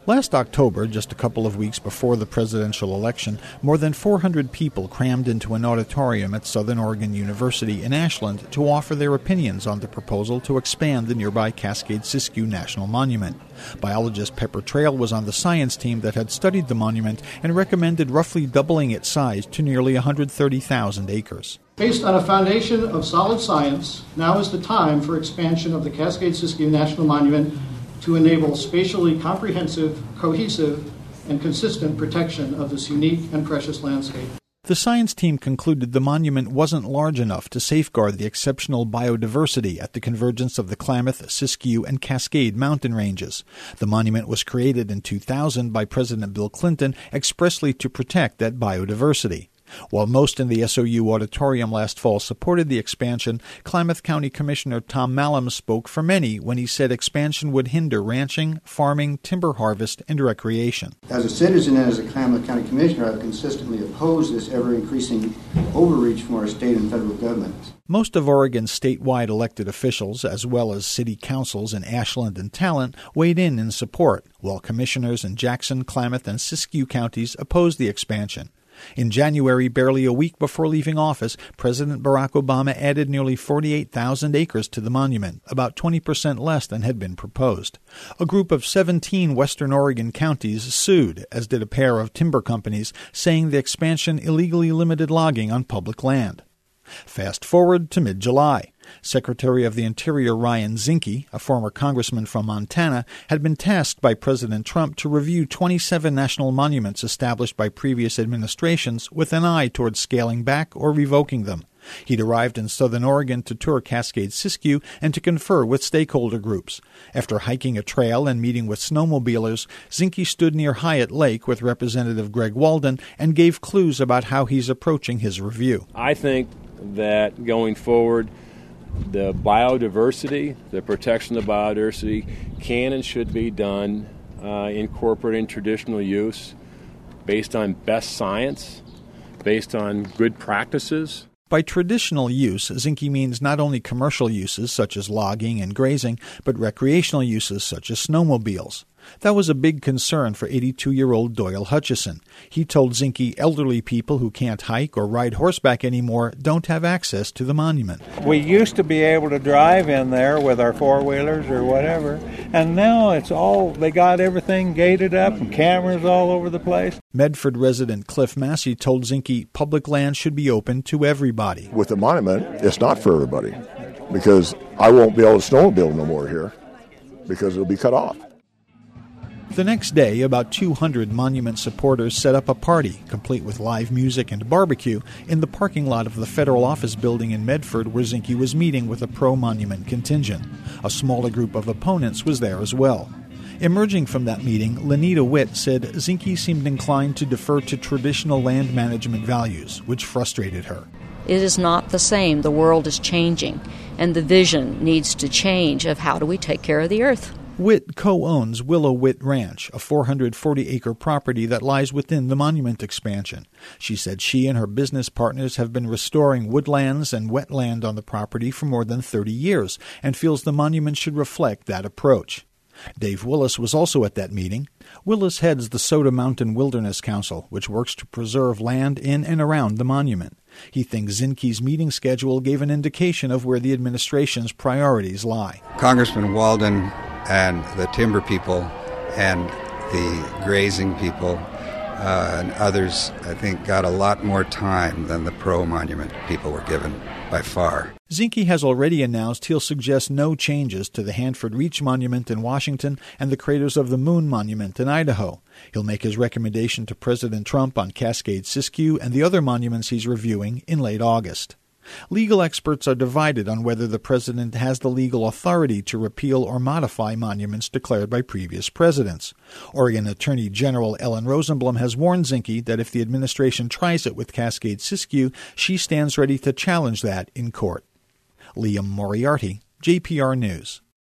Last October, just a couple of weeks before the presidential election, more than 400 people crammed into an auditorium at Southern Oregon University in Ashland to offer their opinions on the proposal to expand the nearby Cascade-Siskiyou National Monument. Biologist Pepper Trail was on the science team that had studied the monument and recommended roughly doubling its size to nearly 130,000 acres. Based on a foundation of solid science, now is the time for expansion of the Cascade-Siskiyou National Monument to enable spatially comprehensive, cohesive, and consistent protection of this unique and precious landscape. The science team concluded the monument wasn't large enough to safeguard the exceptional biodiversity at the convergence of the Klamath, Siskiyou, and Cascade mountain ranges. The monument was created in 2000 by President Bill Clinton expressly to protect that biodiversity. While most in the SOU auditorium last fall supported the expansion, Klamath County Commissioner Tom Mallam spoke for many when he said expansion would hinder ranching, farming, timber harvest, and recreation. As a citizen and as a Klamath County Commissioner, I've consistently opposed this ever-increasing overreach from our state and federal governments. Most of Oregon's statewide elected officials, as well as city councils in Ashland and Talent, weighed in support, while commissioners in Jackson, Klamath, and Siskiyou counties opposed the expansion. In January, barely a week before leaving office, President Barack Obama added nearly 48,000 acres to the monument, about 20% less than had been proposed. A group of 17 Western Oregon counties sued, as did a pair of timber companies, saying the expansion illegally limited logging on public land. Fast forward to mid-July. Secretary of the Interior Ryan Zinke, a former congressman from Montana, had been tasked by President Trump to review 27 national monuments established by previous administrations with an eye toward scaling back or revoking them. He'd arrived in Southern Oregon to tour Cascade-Siskiyou and to confer with stakeholder groups. After hiking a trail and meeting with snowmobilers, Zinke stood near Hyatt Lake with Representative Greg Walden and gave clues about how he's approaching his review. I think that going forward, the biodiversity, the protection of biodiversity can and should be done incorporating traditional use based on best science, based on good practices. By traditional use, Zinke means not only commercial uses such as logging and grazing, but recreational uses such as snowmobiles. That was a big concern for 82-year-old Doyle Hutchison. He told Zinke elderly people who can't hike or ride horseback anymore don't have access to the monument. We used to be able to drive in there with our four-wheelers or whatever, and now they got everything gated up and cameras all over the place. Medford resident Cliff Massey told Zinke public land should be open to everybody. With the monument, it's not for everybody, because I won't be able to snowmobile no more here because it'll be cut off. The next day, about 200 monument supporters set up a party, complete with live music and barbecue, in the parking lot of the federal office building in Medford where Zinke was meeting with a pro-monument contingent. A smaller group of opponents was there as well. Emerging from that meeting, Lenita Witt said Zinke seemed inclined to defer to traditional land management values, which frustrated her. It is not the same. The world is changing, and the vision needs to change of how do we take care of the earth. Witt co-owns Willow Witt Ranch, a 440-acre property that lies within the monument expansion. She said she and her business partners have been restoring woodlands and wetland on the property for more than 30 years and feels the monument should reflect that approach. Dave Willis was also at that meeting. Willis heads the Soda Mountain Wilderness Council, which works to preserve land in and around the monument. He thinks Zinke's meeting schedule gave an indication of where the administration's priorities lie. Congressman Walden and the timber people and the grazing people and others, I think, got a lot more time than the pro-monument people were given by far. Zinke has already announced he'll suggest no changes to the Hanford Reach Monument in Washington and the Craters of the Moon Monument in Idaho. He'll make his recommendation to President Trump on Cascade-Siskiyou and the other monuments he's reviewing in late August. Legal experts are divided on whether the president has the legal authority to repeal or modify monuments declared by previous presidents. Oregon Attorney General Ellen Rosenblum has warned Zinke that if the administration tries it with Cascade-Siskiyou, she stands ready to challenge that in court. Liam Moriarty, JPR News.